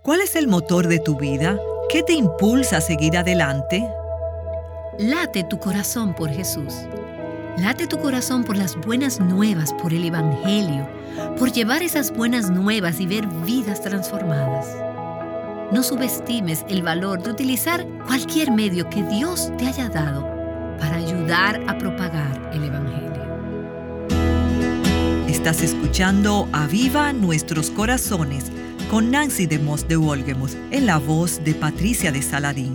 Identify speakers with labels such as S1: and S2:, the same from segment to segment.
S1: ¿Cuál es el motor de tu vida? ¿Qué te impulsa a seguir adelante?
S2: Late tu corazón por Jesús. Late tu corazón por las buenas nuevas, por el Evangelio, por llevar esas buenas nuevas y ver vidas transformadas. No subestimes el valor de utilizar cualquier medio que Dios te haya dado para ayudar a propagar el Evangelio.
S1: Estás escuchando Aviva Nuestros Corazones con Nancy DeMoss de Wolgemuth en la voz de Patricia de Saladín.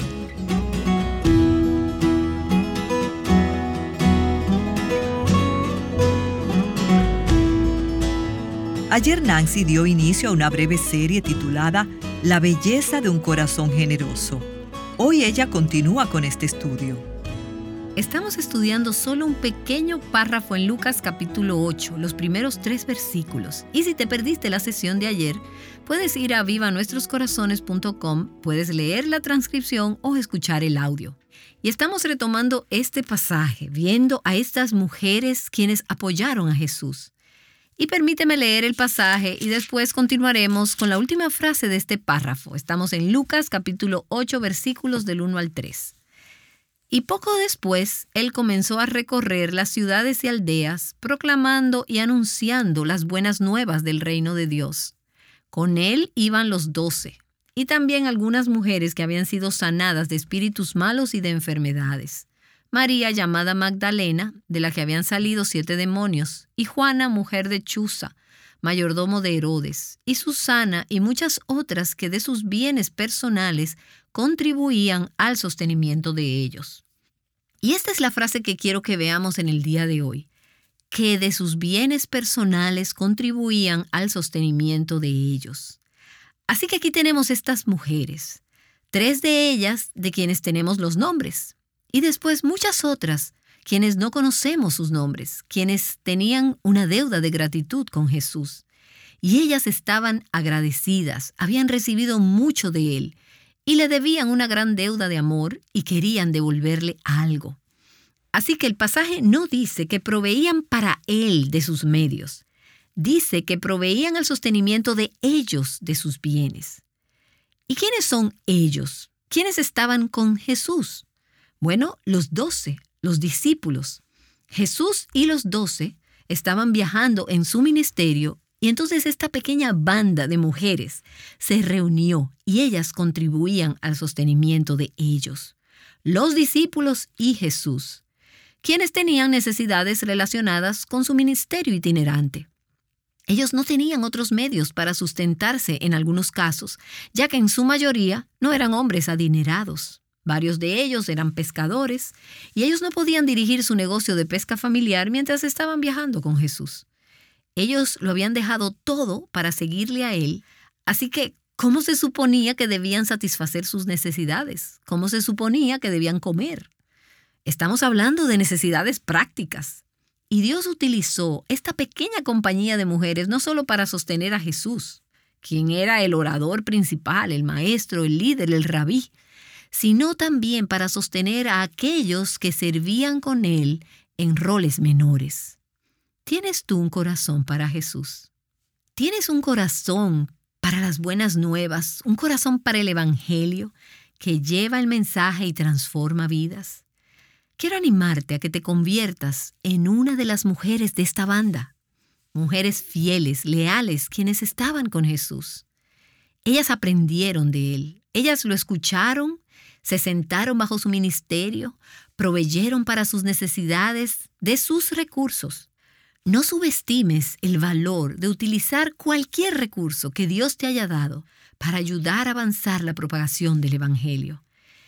S1: Ayer Nancy dio inicio a una breve serie titulada La belleza de un corazón generoso. Hoy ella continúa con este estudio.
S2: Estamos estudiando solo un pequeño párrafo en Lucas capítulo 8, los primeros 3 versículos. Y si te perdiste la sesión de ayer, puedes ir a vivanuestroscorazones.com, puedes leer la transcripción o escuchar el audio. Y estamos retomando este pasaje, viendo a estas mujeres quienes apoyaron a Jesús. Y permíteme leer el pasaje y después continuaremos con la última frase de este párrafo. Estamos en Lucas capítulo 8, versículos del 1 al 3. Y poco después, él comenzó a recorrer las ciudades y aldeas, proclamando y anunciando las buenas nuevas del reino de Dios. Con él iban los 12, y también algunas mujeres que habían sido sanadas de espíritus malos y de enfermedades. María, llamada Magdalena, de la que habían salido 7 demonios, y Juana, mujer de Chuza, mayordomo de Herodes, y Susana y muchas otras que de sus bienes personales contribuían al sostenimiento de ellos. Y esta es la frase que quiero que veamos en el día de hoy, que de sus bienes personales contribuían al sostenimiento de ellos. Así que aquí tenemos estas mujeres, 3 de ellas de quienes tenemos los nombres, y después muchas otras quienes no conocemos sus nombres, quienes tenían una deuda de gratitud con Jesús. Y ellas estaban agradecidas, habían recibido mucho de Él, y le debían una gran deuda de amor y querían devolverle algo. Así que el pasaje no dice que proveían para Él de sus medios. Dice que proveían al sostenimiento de ellos de sus bienes. ¿Y quiénes son ellos? ¿Quiénes estaban con Jesús? Bueno, los 12, los discípulos. Jesús y los 12 estaban viajando en su ministerio y entonces esta pequeña banda de mujeres se reunió y ellas contribuían al sostenimiento de ellos. Los discípulos y Jesús, quienes tenían necesidades relacionadas con su ministerio itinerante. Ellos no tenían otros medios para sustentarse en algunos casos, ya que en su mayoría no eran hombres adinerados. Varios de ellos eran pescadores y ellos no podían dirigir su negocio de pesca familiar mientras estaban viajando con Jesús. Ellos lo habían dejado todo para seguirle a Él, así que ¿cómo se suponía que debían satisfacer sus necesidades? ¿Cómo se suponía que debían comer? Estamos hablando de necesidades prácticas. Y Dios utilizó esta pequeña compañía de mujeres no solo para sostener a Jesús, quien era el orador principal, el maestro, el líder, el rabí, sino también para sostener a aquellos que servían con Él en roles menores. ¿Tienes tú un corazón para Jesús? ¿Tienes un corazón para las buenas nuevas, un corazón para el Evangelio que lleva el mensaje y transforma vidas? Quiero animarte a que te conviertas en una de las mujeres de esta banda, mujeres fieles, leales, quienes estaban con Jesús. Ellas aprendieron de Él, ellas lo escucharon, se sentaron bajo su ministerio, proveyeron para sus necesidades de sus recursos. No subestimes el valor de utilizar cualquier recurso que Dios te haya dado para ayudar a avanzar la propagación del Evangelio.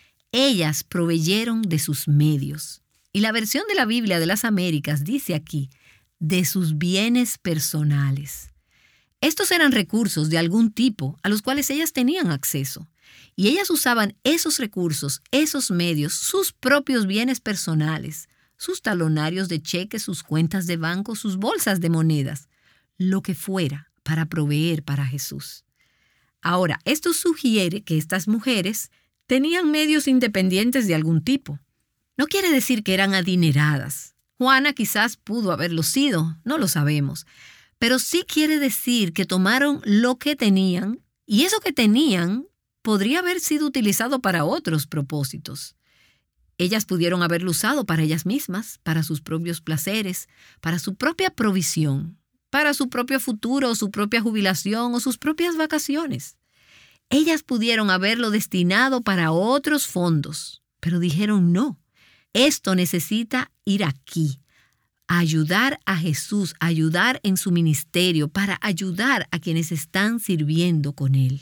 S2: Ellas proveyeron de sus medios. Y la versión de la Biblia de las Américas dice aquí, de sus bienes personales. Estos eran recursos de algún tipo a los cuales ellas tenían acceso. Y ellas usaban esos recursos, esos medios, sus propios bienes personales, sus talonarios de cheques, sus cuentas de banco, sus bolsas de monedas, lo que fuera para proveer para Jesús. Ahora, esto sugiere que estas mujeres tenían medios independientes de algún tipo. No quiere decir que eran adineradas. Juana quizás pudo haberlo sido, no lo sabemos. Pero sí quiere decir que tomaron lo que tenían Y eso que tenían podría haber sido utilizado para otros propósitos. Ellas pudieron haberlo usado para ellas mismas, para sus propios placeres, para su propia provisión, para su propio futuro, su propia jubilación o sus propias vacaciones. Ellas pudieron haberlo destinado para otros fondos, pero dijeron no. Esto necesita ir aquí, a ayudar a Jesús, a ayudar en su ministerio, para ayudar a quienes están sirviendo con Él.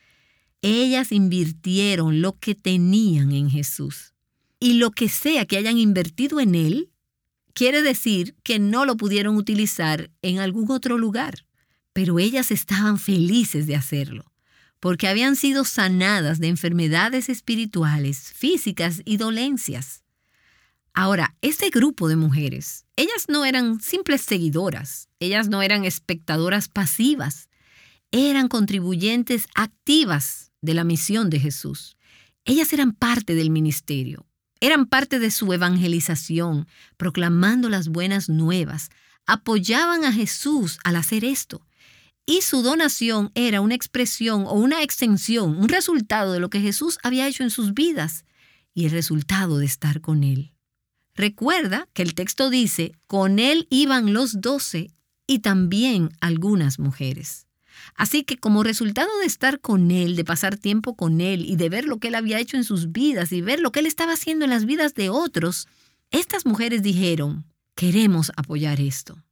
S2: Ellas invirtieron lo que tenían en Jesús. Y lo que sea que hayan invertido en Él, quiere decir que no lo pudieron utilizar en algún otro lugar. Pero ellas estaban felices de hacerlo, porque habían sido sanadas de enfermedades espirituales, físicas y dolencias. Ahora, este grupo de mujeres, ellas no eran simples seguidoras, ellas no eran espectadoras pasivas, eran contribuyentes activas de la misión de Jesús. Ellas eran parte del ministerio, eran parte de su evangelización, proclamando las buenas nuevas, apoyaban a Jesús al hacer esto. Y su donación era una expresión o una extensión, un resultado de lo que Jesús había hecho en sus vidas y el resultado de estar con Él. Recuerda que el texto dice, con Él iban los 12 y también algunas mujeres. Así que como resultado de estar con Él, de pasar tiempo con Él y de ver lo que Él había hecho en sus vidas y ver lo que Él estaba haciendo en las vidas de otros, estas mujeres dijeron, queremos apoyar esto.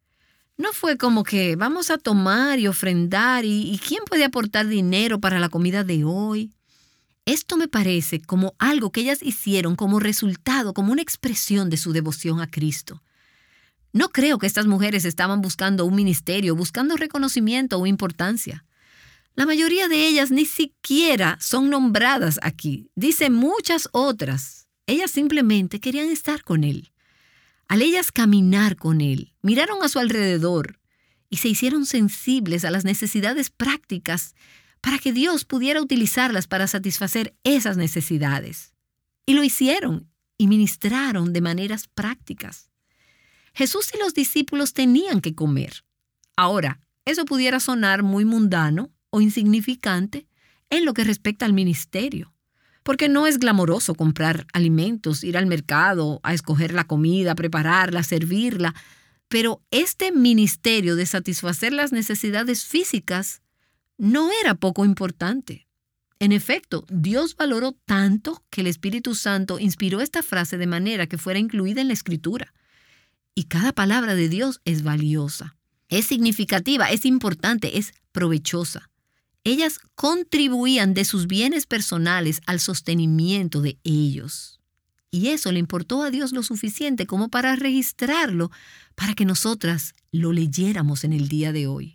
S2: No fue como que vamos a tomar y ofrendar y ¿quién puede aportar dinero para la comida de hoy? Esto me parece como algo que ellas hicieron como resultado, como una expresión de su devoción a Cristo. No creo que estas mujeres estaban buscando un ministerio, buscando reconocimiento o importancia. La mayoría de ellas ni siquiera son nombradas aquí. Dice muchas otras. Ellas simplemente querían estar con Él. Al ellas caminar con Él, miraron a su alrededor y se hicieron sensibles a las necesidades prácticas para que Dios pudiera utilizarlas para satisfacer esas necesidades. Y lo hicieron y ministraron de maneras prácticas. Jesús y los discípulos tenían que comer. Ahora, eso pudiera sonar muy mundano o insignificante en lo que respecta al ministerio, porque no es glamoroso comprar alimentos, ir al mercado, a escoger la comida, prepararla, servirla, pero este ministerio de satisfacer las necesidades físicas no era poco importante. En efecto, Dios valoró tanto que el Espíritu Santo inspiró esta frase de manera que fuera incluida en la Escritura. Y cada palabra de Dios es valiosa, es significativa, es importante, es provechosa. Ellas contribuían de sus bienes personales al sostenimiento de ellos. Y eso le importó a Dios lo suficiente como para registrarlo, para que nosotras lo leyéramos en el día de hoy.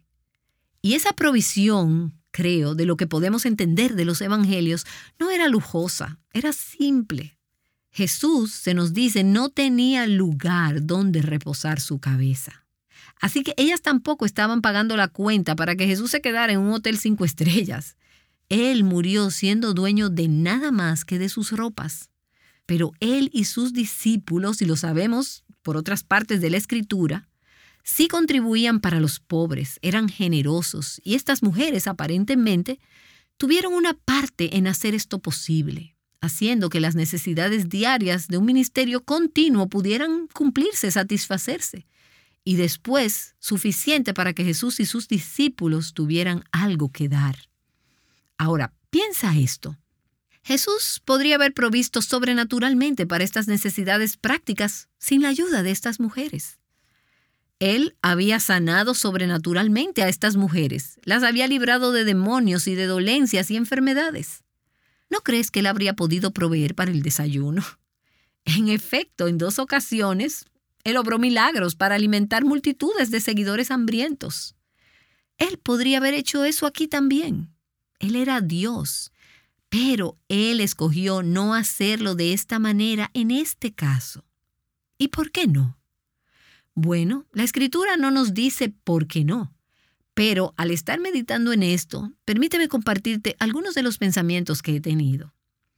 S2: Y esa provisión, creo, de lo que podemos entender de los evangelios, no era lujosa, era simple. Jesús, se nos dice, no tenía lugar donde reposar su cabeza. Así que ellas tampoco estaban pagando la cuenta para que Jesús se quedara en un hotel 5 estrellas. Él murió siendo dueño de nada más que de sus ropas. Pero Él y sus discípulos, y lo sabemos por otras partes de la Escritura, sí contribuían para los pobres, eran generosos, y estas mujeres aparentemente tuvieron una parte en hacer esto posible, haciendo que las necesidades diarias de un ministerio continuo pudieran cumplirse, satisfacerse, y después suficiente para que Jesús y sus discípulos tuvieran algo que dar. Ahora, piensa esto. Jesús podría haber provisto sobrenaturalmente para estas necesidades prácticas sin la ayuda de estas mujeres. Él había sanado sobrenaturalmente a estas mujeres, las había librado de demonios y de dolencias y enfermedades. ¿No crees que Él habría podido proveer para el desayuno? En efecto, en 2 ocasiones, Él obró milagros para alimentar multitudes de seguidores hambrientos. Él podría haber hecho eso aquí también. Él era Dios, pero Él escogió no hacerlo de esta manera en este caso. ¿Y por qué no? Bueno, la Escritura no nos dice por qué no, pero al estar meditando en esto, permíteme compartirte algunos de los pensamientos que he tenido.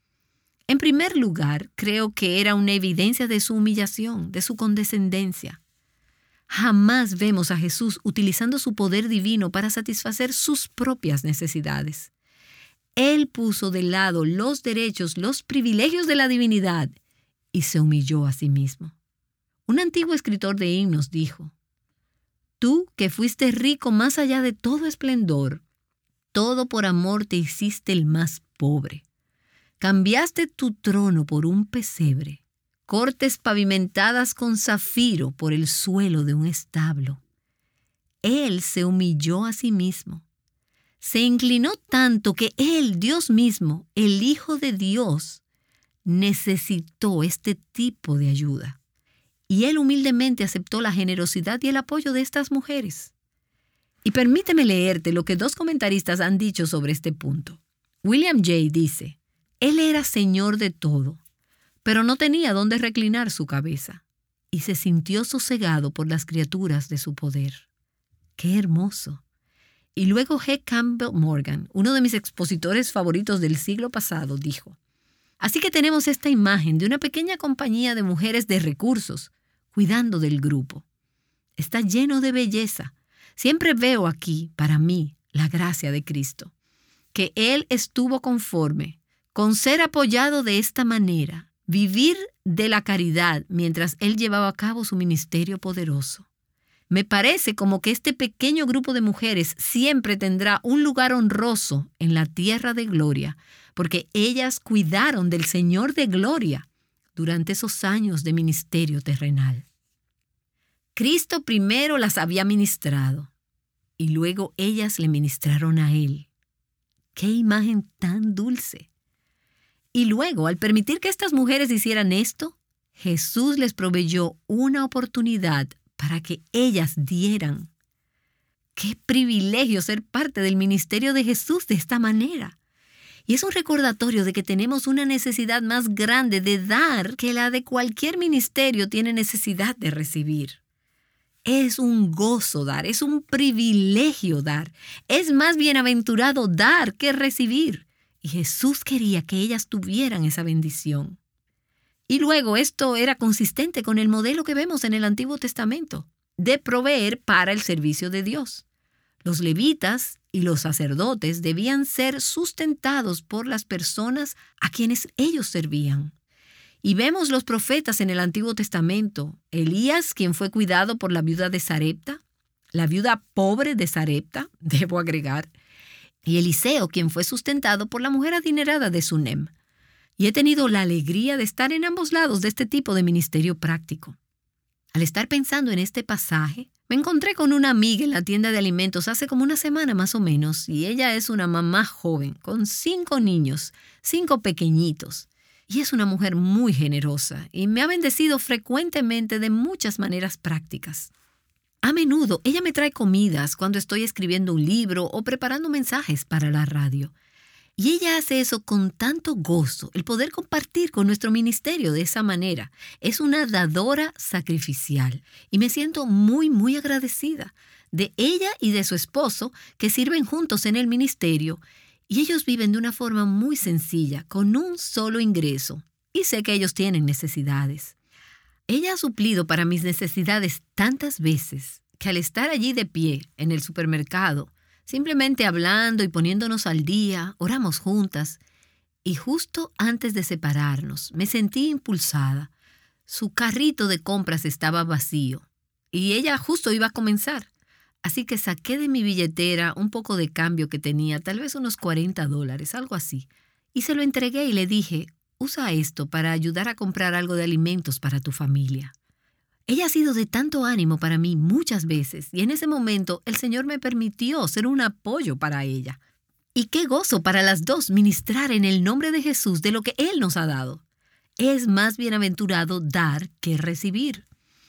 S2: En primer lugar, creo que era una evidencia de su humillación, de su condescendencia. Jamás vemos a Jesús utilizando su poder divino para satisfacer sus propias necesidades. Él puso de lado los derechos, los privilegios de la divinidad y se humilló a sí mismo. Un antiguo escritor de himnos dijo: «Tú que fuiste rico más allá de todo esplendor, todo por amor te hiciste el más pobre. Cambiaste tu trono por un pesebre, cortes pavimentadas con zafiro por el suelo de un establo». Él se humilló a sí mismo. Se inclinó tanto que Él, Dios mismo, el Hijo de Dios, necesitó este tipo de ayuda. Y Él humildemente aceptó la generosidad y el apoyo de estas mujeres. Y permíteme leerte lo que 2 comentaristas han dicho sobre este punto. William Jay dice: Él era señor de todo, pero no tenía dónde reclinar su cabeza, y se sintió sosegado por las criaturas de su poder. ¡Qué hermoso! Y luego G. Campbell Morgan, uno de mis expositores favoritos del siglo pasado, dijo: así que tenemos esta imagen de una pequeña compañía de mujeres de recursos, cuidando del grupo. Está lleno de belleza. Siempre veo aquí, para mí, la gracia de Cristo, que Él estuvo conforme con ser apoyado de esta manera, vivir de la caridad mientras Él llevaba a cabo su ministerio poderoso. Me parece como que este pequeño grupo de mujeres siempre tendrá un lugar honroso en la tierra de gloria, porque ellas cuidaron del Señor de gloria durante esos años de ministerio terrenal. Cristo primero las había ministrado y luego ellas le ministraron a Él. ¡Qué imagen tan dulce! Y luego, al permitir que estas mujeres hicieran esto, Jesús les proveyó una oportunidad para que ellas dieran. ¡Qué privilegio ser parte del ministerio de Jesús de esta manera! Y es un recordatorio de que tenemos una necesidad más grande de dar que la de cualquier ministerio tiene necesidad de recibir. Es un gozo dar, es un privilegio dar. Es más bienaventurado dar que recibir. Y Jesús quería que ellas tuvieran esa bendición. Y luego esto era consistente con el modelo que vemos en el Antiguo Testamento, de proveer para el servicio de Dios. Los levitas y los sacerdotes debían ser sustentados por las personas a quienes ellos servían. Y vemos los profetas en el Antiguo Testamento: Elías, quien fue cuidado por la viuda de Sarepta, la viuda pobre de Sarepta, debo agregar, y Eliseo, quien fue sustentado por la mujer adinerada de Sunem. Y he tenido la alegría de estar en ambos lados de este tipo de ministerio práctico. Al estar pensando en este pasaje, me encontré con una amiga en la tienda de alimentos hace como una semana más o menos, y ella es una mamá joven, con 5 niños, 5 pequeñitos. Y es una mujer muy generosa, y me ha bendecido frecuentemente de muchas maneras prácticas. A menudo ella me trae comidas cuando estoy escribiendo un libro o preparando mensajes para la radio. Y ella hace eso con tanto gozo, el poder compartir con nuestro ministerio de esa manera. Es una dadora sacrificial y me siento muy, muy agradecida de ella y de su esposo, que sirven juntos en el ministerio, y ellos viven de una forma muy sencilla, con un solo ingreso, y sé que ellos tienen necesidades. Ella ha suplido para mis necesidades tantas veces que al estar allí de pie en el supermercado, simplemente hablando y poniéndonos al día, oramos juntas, y justo antes de separarnos me sentí impulsada. Su carrito de compras estaba vacío y ella justo iba a comenzar. Así que saqué de mi billetera un poco de cambio que tenía, tal vez unos $40, algo así, y se lo entregué y le dije: usa esto para ayudar a comprar algo de alimentos para tu familia. Ella ha sido de tanto ánimo para mí muchas veces, y en ese momento el Señor me permitió ser un apoyo para ella. Y qué gozo para las dos ministrar en el nombre de Jesús de lo que Él nos ha dado. Es más bienaventurado dar que recibir.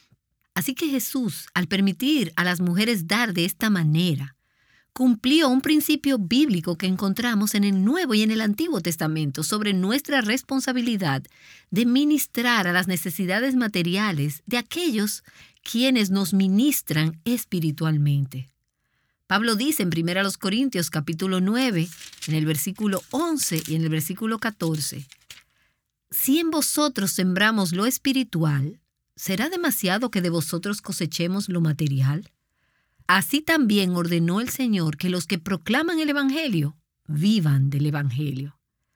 S2: Así que Jesús, al permitir a las mujeres dar de esta manera, cumplió un principio bíblico que encontramos en el Nuevo y en el Antiguo Testamento sobre nuestra responsabilidad de ministrar a las necesidades materiales de aquellos quienes nos ministran espiritualmente. Pablo dice en 1 Corintios capítulo 9, en el versículo 11 y en el versículo 14, «Si en vosotros sembramos lo espiritual, ¿será demasiado que de vosotros cosechemos lo material? Así también ordenó el Señor que los que proclaman el Evangelio vivan del Evangelio.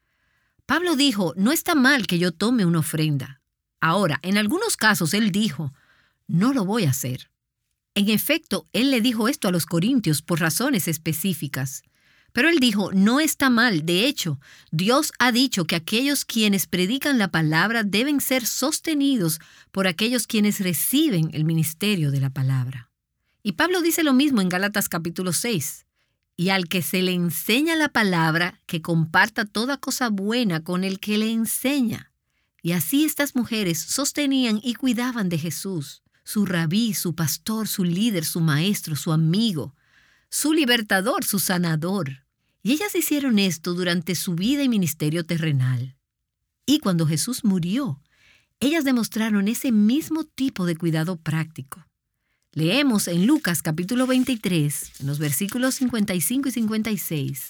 S2: Pablo dijo, no está mal que yo tome una ofrenda. Ahora, en algunos casos él dijo, no lo voy a hacer. En efecto, él le dijo esto a los corintios por razones específicas. Pero él dijo, no está mal. De hecho, Dios ha dicho que aquellos quienes predican la palabra deben ser sostenidos por aquellos quienes reciben el ministerio de la palabra. Y Pablo dice lo mismo en Gálatas capítulo 6. Y al que se le enseña la palabra, que comparta toda cosa buena con el que le enseña. Y así estas mujeres sostenían y cuidaban de Jesús, su rabí, su pastor, su líder, su maestro, su amigo, su libertador, su sanador. Y ellas hicieron esto durante su vida y ministerio terrenal. Y cuando Jesús murió, ellas demostraron ese mismo tipo de cuidado práctico. Leemos en Lucas capítulo 23, en los versículos 55 y 56,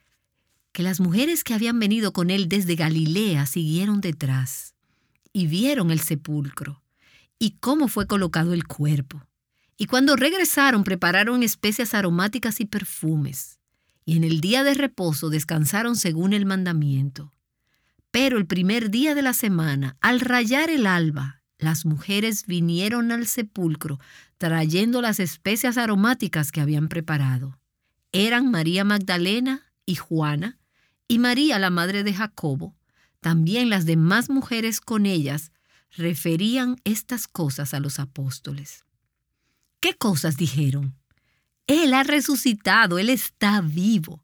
S2: que las mujeres que habían venido con él desde Galilea siguieron detrás y vieron el sepulcro y cómo fue colocado el cuerpo. Y cuando regresaron prepararon especias aromáticas y perfumes. Y en el día de reposo descansaron según el mandamiento. Pero el primer día de la semana, al rayar el alba, las mujeres vinieron al sepulcro trayendo las especias aromáticas que habían preparado. Eran María Magdalena y Juana, y María, la madre de Jacobo. También las demás mujeres con ellas referían estas cosas a los apóstoles. ¿Qué cosas dijeron? Él ha resucitado, Él está vivo.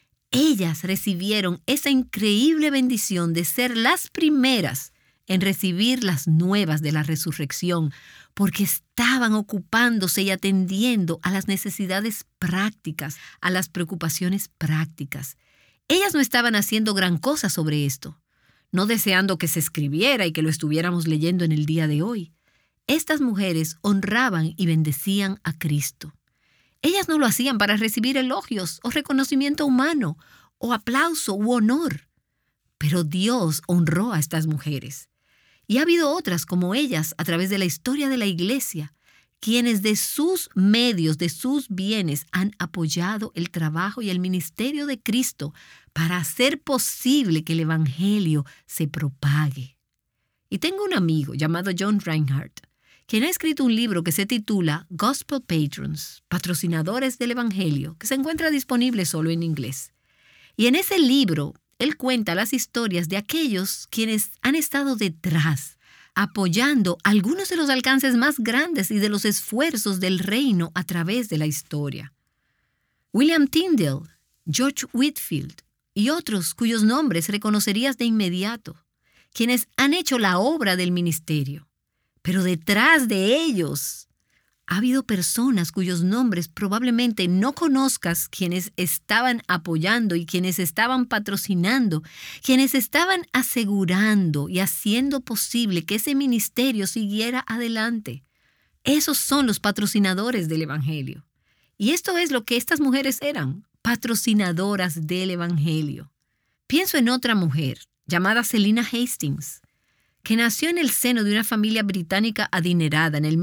S2: Ellas recibieron esa increíble bendición de ser las primeras en recibir las nuevas de la resurrección, porque estaban ocupándose y atendiendo a las necesidades prácticas, a las preocupaciones prácticas. Ellas no estaban haciendo gran cosa sobre esto, no deseando que se escribiera y que lo estuviéramos leyendo en el día de hoy. Estas mujeres honraban y bendecían a Cristo. Ellas no lo hacían para recibir elogios o reconocimiento humano o aplauso u honor. Pero Dios honró a estas mujeres. Y ha habido otras como ellas a través de la historia de la iglesia, quienes de sus medios, de sus bienes, han apoyado el trabajo y el ministerio de Cristo para hacer posible que el Evangelio se propague. Y tengo un amigo llamado John Reinhardt, quien ha escrito un libro que se titula Gospel Patrons, Patrocinadores del Evangelio, que se encuentra disponible solo en inglés. Y en ese libro, él cuenta las historias de aquellos quienes han estado detrás, apoyando algunos de los alcances más grandes y de los esfuerzos del reino a través de la historia. William Tyndale, George Whitefield y otros cuyos nombres reconocerías de inmediato, quienes han hecho la obra del ministerio. Pero detrás de ellos ha habido personas cuyos nombres probablemente no conozcas, quienes estaban apoyando y quienes estaban patrocinando, quienes estaban asegurando y haciendo posible que ese ministerio siguiera adelante. Esos son los patrocinadores del Evangelio. Y esto es lo que estas mujeres eran, patrocinadoras del Evangelio. Pienso en otra mujer llamada Selina Hastings, que nació en el seno de una familia británica adinerada en el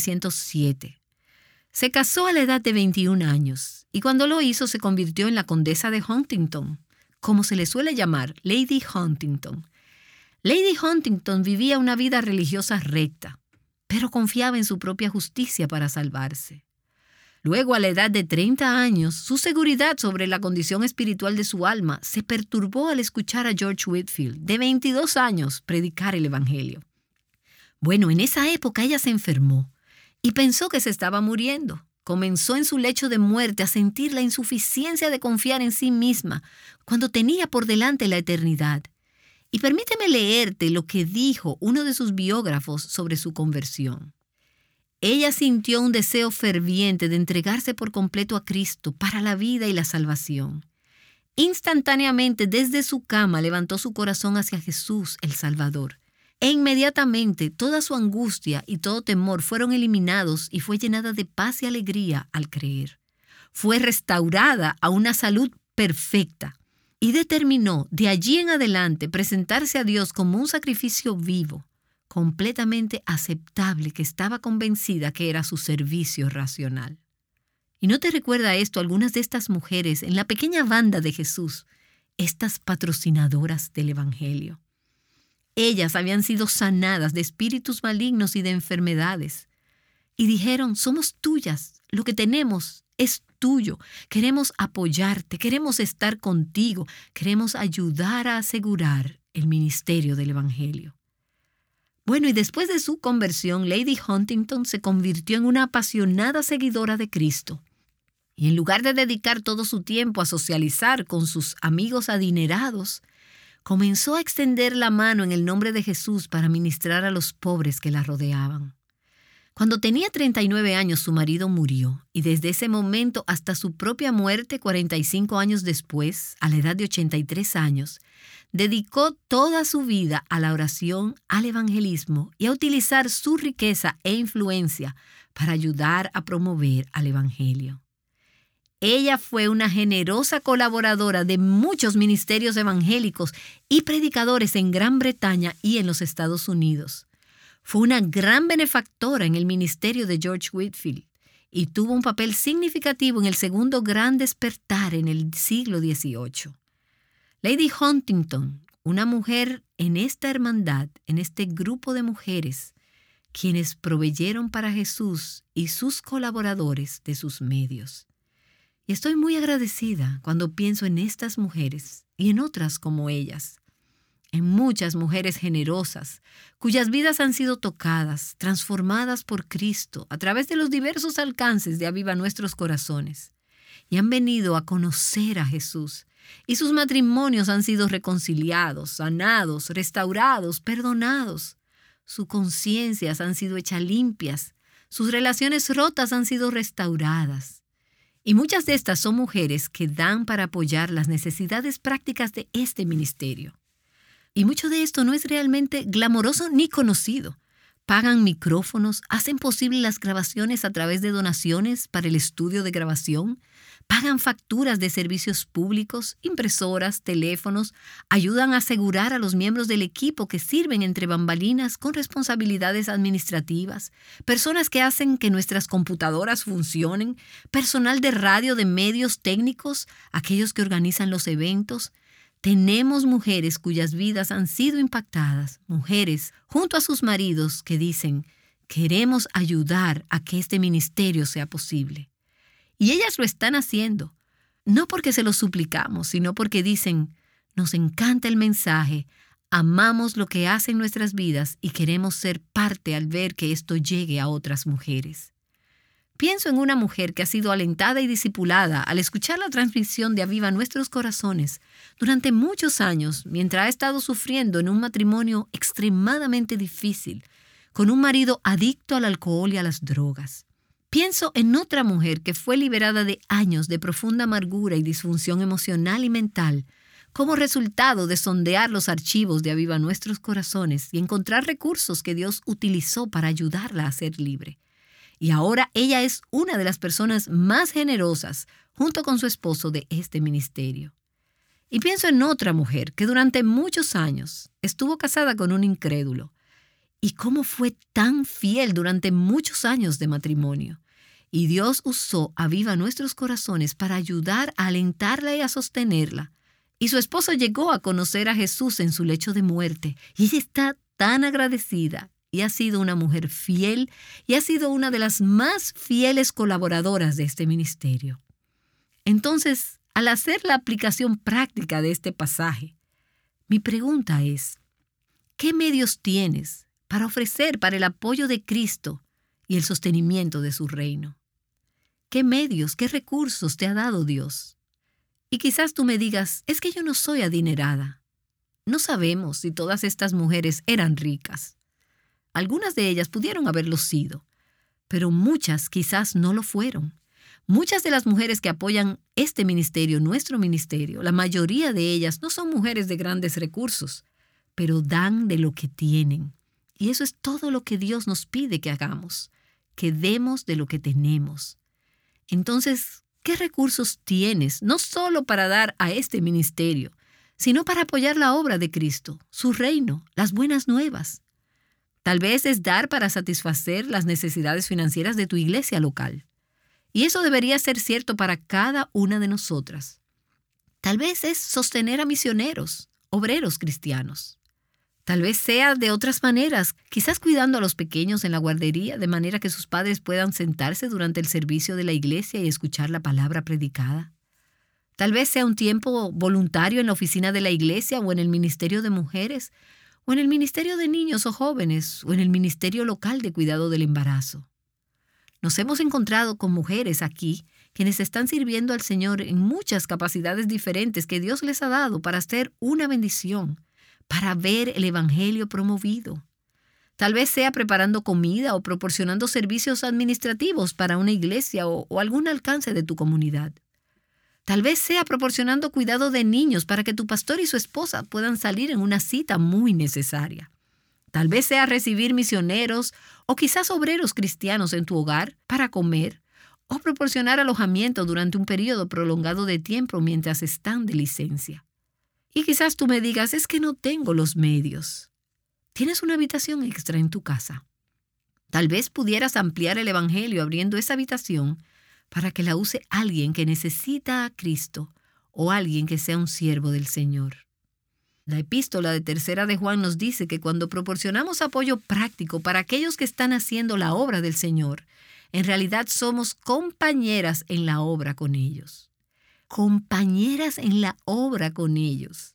S2: 1707. Se casó a la edad de 21 años y cuando lo hizo se convirtió en la condesa de Huntington, como se le suele llamar, Lady Huntington. Lady Huntington vivía una vida religiosa recta, pero confiaba en su propia justicia para salvarse. Luego, a la edad de 30 años, su seguridad sobre la condición espiritual de su alma se perturbó al escuchar a George Whitefield, de 22 años, predicar el Evangelio. Bueno, en esa época ella se enfermó y pensó que se estaba muriendo. Comenzó en su lecho de muerte a sentir la insuficiencia de confiar en sí misma cuando tenía por delante la eternidad. Y permíteme leerte lo que dijo uno de sus biógrafos sobre su conversión. Ella sintió un deseo ferviente de entregarse por completo a Cristo para la vida y la salvación. Instantáneamente, desde su cama, levantó su corazón hacia Jesús, el Salvador. E inmediatamente, toda su angustia y todo temor fueron eliminados y fue llenada de paz y alegría al creer. Fue restaurada a una salud perfecta y determinó de allí en adelante presentarse a Dios como un sacrificio vivo, completamente aceptable que estaba convencida que era su servicio racional. ¿Y no te recuerda esto algunas de estas mujeres en la pequeña banda de Jesús, estas patrocinadoras del Evangelio? Ellas habían sido sanadas de espíritus malignos y de enfermedades. Y dijeron, somos tuyas, lo que tenemos es tuyo. Queremos apoyarte, queremos estar contigo, queremos ayudar a asegurar el ministerio del Evangelio. Bueno, y después de su conversión, Lady Huntington se convirtió en una apasionada seguidora de Cristo. Y en lugar de dedicar todo su tiempo a socializar con sus amigos adinerados, comenzó a extender la mano en el nombre de Jesús para ministrar a los pobres que la rodeaban. Cuando tenía 39 años, su marido murió, y desde ese momento hasta su propia muerte, 45 años después, a la edad de 83 años, dedicó toda su vida a la oración, al evangelismo y a utilizar su riqueza e influencia para ayudar a promover al Evangelio. Ella fue una generosa colaboradora de muchos ministerios evangélicos y predicadores en Gran Bretaña y en los Estados Unidos. Fue una gran benefactora en el ministerio de George Whitefield y tuvo un papel significativo en el segundo gran despertar en el siglo XVIII. Lady Huntington, una mujer en esta hermandad, en este grupo de mujeres, quienes proveyeron para Jesús y sus colaboradores de sus medios. Y estoy muy agradecida cuando pienso en estas mujeres y en otras como ellas, en muchas mujeres generosas, cuyas vidas han sido tocadas, transformadas por Cristo a través de los diversos alcances de Aviva Nuestros Corazones, y han venido a conocer a Jesús, y sus matrimonios han sido reconciliados, sanados, restaurados, perdonados. Sus conciencias han sido hechas limpias, sus relaciones rotas han sido restauradas. Y muchas de estas son mujeres que dan para apoyar las necesidades prácticas de este ministerio. Y mucho de esto no es realmente glamoroso ni conocido. Pagan micrófonos, hacen posible las grabaciones a través de donaciones para el estudio de grabación, pagan facturas de servicios públicos, impresoras, teléfonos, ayudan a asegurar a los miembros del equipo que sirven entre bambalinas con responsabilidades administrativas, personas que hacen que nuestras computadoras funcionen, personal de radio, de medios técnicos, aquellos que organizan los eventos. Tenemos mujeres cuyas vidas han sido impactadas, mujeres junto a sus maridos que dicen, queremos ayudar a que este ministerio sea posible. Y ellas lo están haciendo, no porque se lo suplicamos, sino porque dicen, nos encanta el mensaje, amamos lo que hacen nuestras vidas y queremos ser parte al ver que esto llegue a otras mujeres. Pienso en una mujer que ha sido alentada y discipulada al escuchar la transmisión de Aviva Nuestros Corazones durante muchos años mientras ha estado sufriendo en un matrimonio extremadamente difícil, con un marido adicto al alcohol y a las drogas. Pienso en otra mujer que fue liberada de años de profunda amargura y disfunción emocional y mental como resultado de sondear los archivos de Aviva Nuestros Corazones y encontrar recursos que Dios utilizó para ayudarla a ser libre. Y ahora ella es una de las personas más generosas, junto con su esposo, de este ministerio. Y pienso en otra mujer que durante muchos años estuvo casada con un incrédulo. Y cómo fue tan fiel durante muchos años de matrimonio. Y Dios usó Aviva Nuestros Corazones para ayudar a alentarla y a sostenerla. Y su esposo llegó a conocer a Jesús en su lecho de muerte. Y ella está tan agradecida. Y ha sido una mujer fiel y ha sido una de las más fieles colaboradoras de este ministerio. Entonces, al hacer la aplicación práctica de este pasaje, mi pregunta es, ¿qué medios tienes para ofrecer para el apoyo de Cristo y el sostenimiento de su reino? ¿Qué medios, qué recursos te ha dado Dios? Y quizás tú me digas, es que yo no soy adinerada. No sabemos si todas estas mujeres eran ricas. Algunas de ellas pudieron haberlo sido, pero muchas quizás no lo fueron. Muchas de las mujeres que apoyan este ministerio, nuestro ministerio, la mayoría de ellas no son mujeres de grandes recursos, pero dan de lo que tienen. Y eso es todo lo que Dios nos pide que hagamos, que demos de lo que tenemos. Entonces, ¿qué recursos tienes? No solo para dar a este ministerio, sino para apoyar la obra de Cristo, su reino, las buenas nuevas. Tal vez es dar para satisfacer las necesidades financieras de tu iglesia local. Y eso debería ser cierto para cada una de nosotras. Tal vez es sostener a misioneros, obreros cristianos. Tal vez sea de otras maneras, quizás cuidando a los pequeños en la guardería, de manera que sus padres puedan sentarse durante el servicio de la iglesia y escuchar la palabra predicada. Tal vez sea un tiempo voluntario en la oficina de la iglesia o en el ministerio de mujeres, o en el ministerio de niños o jóvenes, o en el ministerio local de cuidado del embarazo. Nos hemos encontrado con mujeres aquí quienes están sirviendo al Señor en muchas capacidades diferentes que Dios les ha dado para hacer una bendición, para ver el Evangelio promovido. Tal vez sea preparando comida o proporcionando servicios administrativos para una iglesia o algún alcance de tu comunidad. Tal vez sea proporcionando cuidado de niños para que tu pastor y su esposa puedan salir en una cita muy necesaria. Tal vez sea recibir misioneros o quizás obreros cristianos en tu hogar para comer o proporcionar alojamiento durante un periodo prolongado de tiempo mientras están de licencia. Y quizás tú me digas, es que no tengo los medios. Tienes una habitación extra en tu casa. Tal vez pudieras ampliar el Evangelio abriendo esa habitación para que la use alguien que necesita a Cristo o alguien que sea un siervo del Señor. La epístola de 3 de Juan nos dice que cuando proporcionamos apoyo práctico para aquellos que están haciendo la obra del Señor, en realidad somos compañeras en la obra con ellos. Compañeras en la obra con ellos.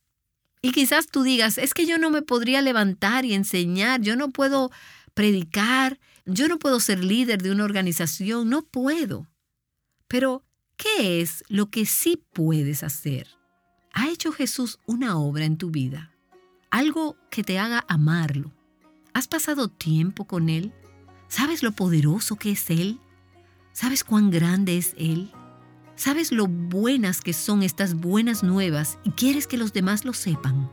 S2: Y quizás tú digas, es que yo no me podría levantar y enseñar, yo no puedo predicar, yo no puedo ser líder de una organización, no puedo. Pero, ¿qué es lo que sí puedes hacer? ¿Ha hecho Jesús una obra en tu vida? Algo que te haga amarlo. ¿Has pasado tiempo con Él? ¿Sabes lo poderoso que es Él? ¿Sabes cuán grande es Él? ¿Sabes lo buenas que son estas buenas nuevas y quieres que los demás lo sepan?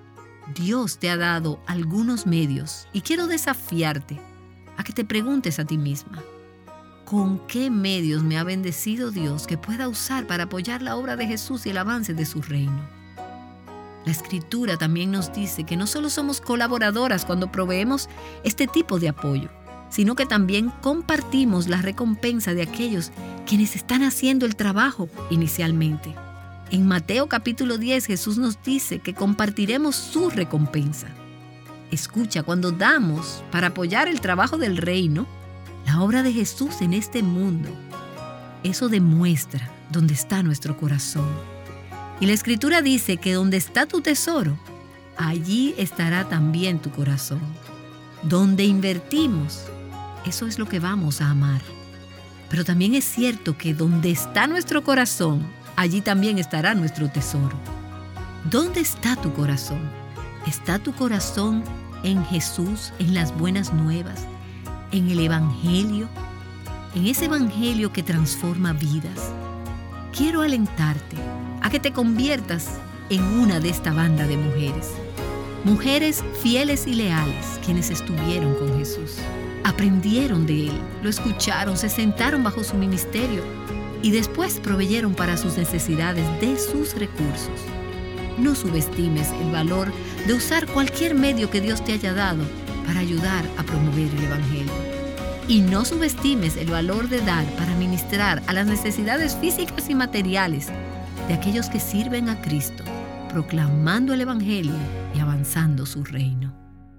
S2: Dios te ha dado algunos medios y quiero desafiarte a que te preguntes a ti misma, ¿con qué medios me ha bendecido Dios que pueda usar para apoyar la obra de Jesús y el avance de su reino? La Escritura también nos dice que no solo somos colaboradoras cuando proveemos este tipo de apoyo, sino que también compartimos la recompensa de aquellos quienes están haciendo el trabajo inicialmente. En Mateo capítulo 10, Jesús nos dice que compartiremos su recompensa. Escucha, cuando damos para apoyar el trabajo del reino, la obra de Jesús en este mundo, eso demuestra dónde está nuestro corazón. Y la Escritura dice que donde está tu tesoro, allí estará también tu corazón. Donde invertimos, eso es lo que vamos a amar. Pero también es cierto que donde está nuestro corazón, allí también estará nuestro tesoro. ¿Dónde está tu corazón? ¿Está tu corazón en Jesús, en las buenas nuevas, en el Evangelio, en ese Evangelio que transforma vidas? Quiero alentarte a que te conviertas en una de esta banda de mujeres. Mujeres fieles y leales quienes estuvieron con Jesús. Aprendieron de Él, lo escucharon, se sentaron bajo su ministerio y después proveyeron para sus necesidades de sus recursos. No subestimes el valor de usar cualquier medio que Dios te haya dado para ayudar a promover el Evangelio. Y no subestimes el valor de dar para ministrar a las necesidades físicas y materiales de aquellos que sirven a Cristo, proclamando el Evangelio y avanzando su reino.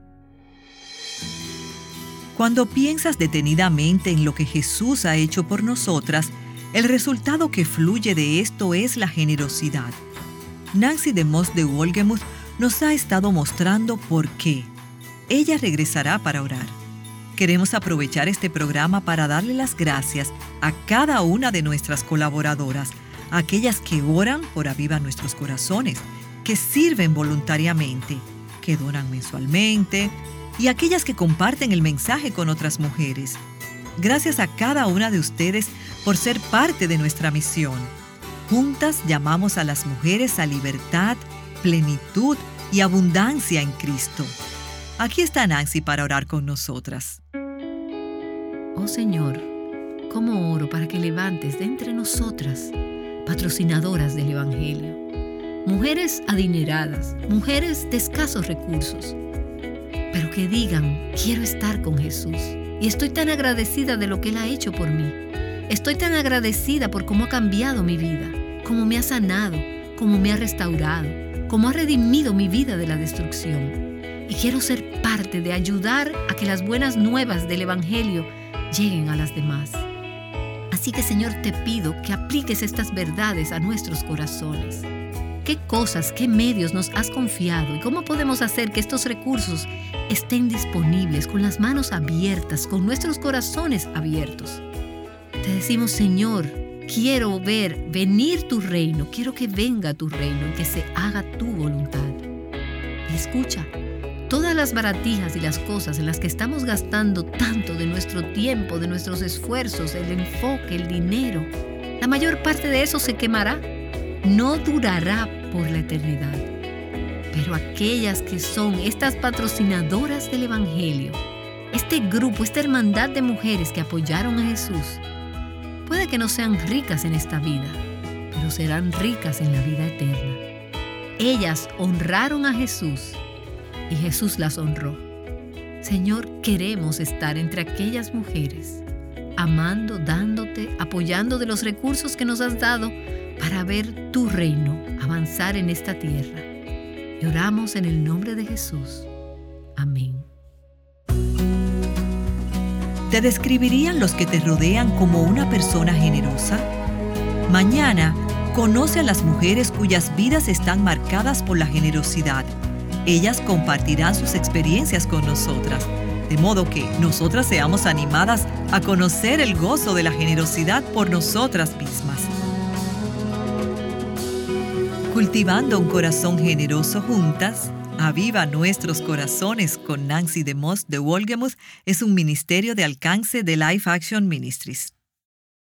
S1: Cuando piensas detenidamente en lo que Jesús ha hecho por nosotras, el resultado que fluye de esto es la generosidad. Nancy DeMoss de Wolgemuth nos ha estado mostrando por qué. Ella regresará para orar. Queremos aprovechar este programa para darle las gracias a cada una de nuestras colaboradoras, aquellas que oran por Aviva Nuestros Corazones, que sirven voluntariamente, que donan mensualmente, y aquellas que comparten el mensaje con otras mujeres. Gracias a cada una de ustedes por ser parte de nuestra misión. Juntas llamamos a las mujeres a libertad, plenitud y abundancia en Cristo. Aquí está Nancy para orar con nosotras.
S2: Oh Señor, ¿cómo oro para que levantes de entre nosotras patrocinadoras del Evangelio? Mujeres adineradas, mujeres de escasos recursos, pero que digan, quiero estar con Jesús. Y estoy tan agradecida de lo que Él ha hecho por mí. Estoy tan agradecida por cómo ha cambiado mi vida, cómo me ha sanado, cómo me ha restaurado, cómo ha redimido mi vida de la destrucción. Y quiero ser parte de ayudar a que las buenas nuevas del Evangelio lleguen a las demás. Así que, Señor, te pido que apliques estas verdades a nuestros corazones. ¿Qué cosas, qué medios nos has confiado y cómo podemos hacer que estos recursos estén disponibles con las manos abiertas, con nuestros corazones abiertos? Te decimos, Señor, quiero ver venir tu reino, quiero que venga tu reino y que se haga tu voluntad. Y escucha, todas las baratijas y las cosas en las que estamos gastando tanto de nuestro tiempo, de nuestros esfuerzos, el enfoque, el dinero, la mayor parte de eso se quemará. No durará por la eternidad. Pero aquellas que son estas patrocinadoras del Evangelio, este grupo, esta hermandad de mujeres que apoyaron a Jesús, puede que no sean ricas en esta vida, pero serán ricas en la vida eterna. Ellas honraron a Jesús y Jesús las honró. Señor, queremos estar entre aquellas mujeres, amando, dándote, apoyando de los recursos que nos has dado para ver tu reino avanzar en esta tierra. Y oramos en el nombre de Jesús. Amén.
S1: ¿Te describirían los que te rodean como una persona generosa? Mañana, conoce a las mujeres cuyas vidas están marcadas por la generosidad. Ellas compartirán sus experiencias con nosotras, de modo que nosotras seamos animadas a conocer el gozo de la generosidad por nosotras mismas. Cultivando un corazón generoso juntas, Aviva Nuestros Corazones con Nancy DeMoss de Wolgemuth es un ministerio de alcance de Life Action Ministries.